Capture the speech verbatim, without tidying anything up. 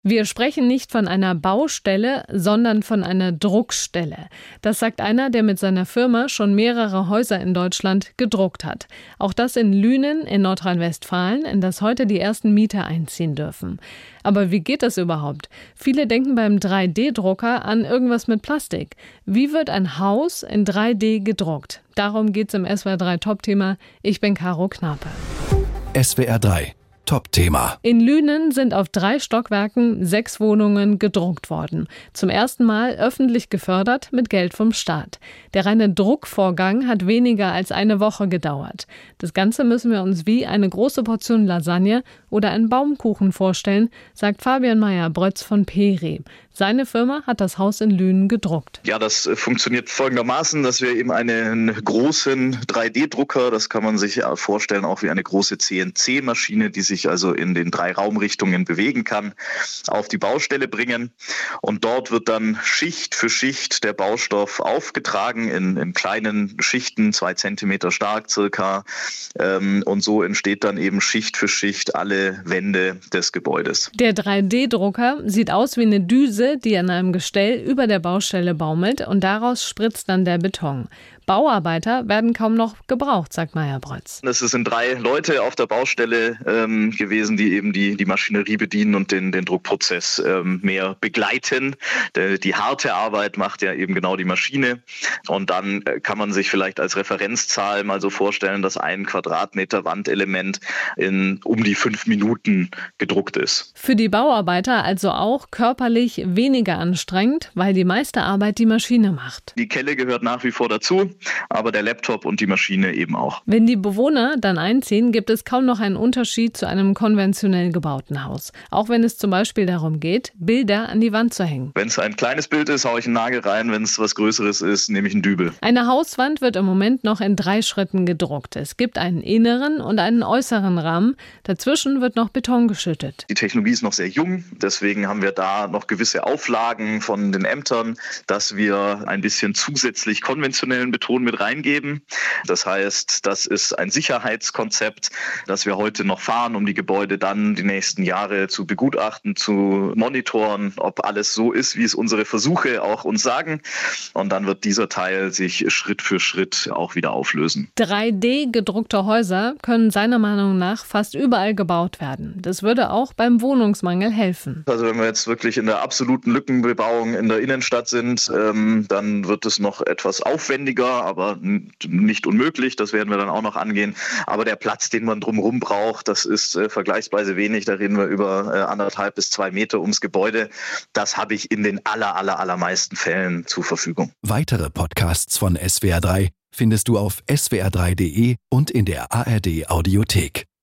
Wir sprechen nicht von einer Baustelle, sondern von einer Druckstelle. Das sagt einer, der mit seiner Firma schon mehrere Häuser in Deutschland gedruckt hat. Auch das in Lünen in Nordrhein-Westfalen, in das heute die ersten Mieter einziehen dürfen. Aber wie geht das überhaupt? Viele denken beim drei D Drucker an irgendwas mit Plastik. Wie wird ein Haus in drei D gedruckt? Darum geht's im S W R drei Top-Thema. Ich bin Caro Knape. S W R drei Top-Thema. In Lünen sind auf drei Stockwerken sechs Wohnungen gedruckt worden. Zum ersten Mal öffentlich gefördert mit Geld vom Staat. Der reine Druckvorgang hat weniger als eine Woche gedauert. Das Ganze müssen wir uns wie eine große Portion Lasagne oder einen Baumkuchen vorstellen, sagt Fabian Meyer-Brötz von Peri. Seine Firma hat das Haus in Lünen gedruckt. Ja, das funktioniert folgendermaßen, dass wir eben einen großen drei D Drucker, das kann man sich vorstellen, auch wie eine große C N C Maschine, die sich also in den drei Raumrichtungen bewegen kann, auf die Baustelle bringen. Und dort wird dann Schicht für Schicht der Baustoff aufgetragen in, in kleinen Schichten, zwei Zentimeter stark circa. Und so entsteht dann eben Schicht für Schicht alle Wände des Gebäudes. Der drei D Drucker sieht aus wie eine Düse, die an einem Gestell über der Baustelle baumelt, und daraus spritzt dann der Beton. Bauarbeiter werden kaum noch gebraucht, sagt Meyer-Brötz. Es sind drei Leute auf der Baustelle ähm, gewesen, die eben die, die Maschinerie bedienen und den, den Druckprozess ähm, mehr begleiten. Die, die harte Arbeit macht ja eben genau die Maschine. Und dann äh, kann man sich vielleicht als Referenzzahl mal so vorstellen, dass ein Quadratmeter Wandelement in um die fünf Minuten gedruckt ist. Für die Bauarbeiter also auch körperlich weniger anstrengend, weil die meiste Arbeit die Maschine macht. Die Kelle gehört nach wie vor dazu, aber der Laptop und die Maschine eben auch. Wenn die Bewohner dann einziehen, gibt es kaum noch einen Unterschied zu einem konventionell gebauten Haus. Auch wenn es zum Beispiel darum geht, Bilder an die Wand zu hängen. Wenn es ein kleines Bild ist, haue ich einen Nagel rein. Wenn es was Größeres ist, nehme ich einen Dübel. Eine Hauswand wird im Moment noch in drei Schritten gedruckt. Es gibt einen inneren und einen äußeren Rahmen. Dazwischen wird noch Beton geschüttet. Die Technologie ist noch sehr jung. Deswegen haben wir da noch gewisse Auflagen von den Ämtern, dass wir ein bisschen zusätzlich konventionellen Beton mit reingeben. Das heißt, das ist ein Sicherheitskonzept, das wir heute noch fahren, um die Gebäude dann die nächsten Jahre zu begutachten, zu monitoren, ob alles so ist, wie es unsere Versuche auch uns sagen. Und dann wird dieser Teil sich Schritt für Schritt auch wieder auflösen. drei D gedruckte Häuser können seiner Meinung nach fast überall gebaut werden. Das würde auch beim Wohnungsmangel helfen. Also wenn wir jetzt wirklich in der absoluten Lückenbebauung in der Innenstadt sind, ähm, dann wird es noch etwas aufwendiger, aber nicht unmöglich. Das werden wir dann auch noch angehen. Aber der Platz, den man drumherum braucht, das ist äh, vergleichsweise wenig. Da reden wir über äh, anderthalb bis zwei Meter ums Gebäude. Das habe ich in den aller, aller, allermeisten Fällen zur Verfügung. Weitere Podcasts von S W R drei findest du auf s w r drei punkt d e und in der A R D Audiothek.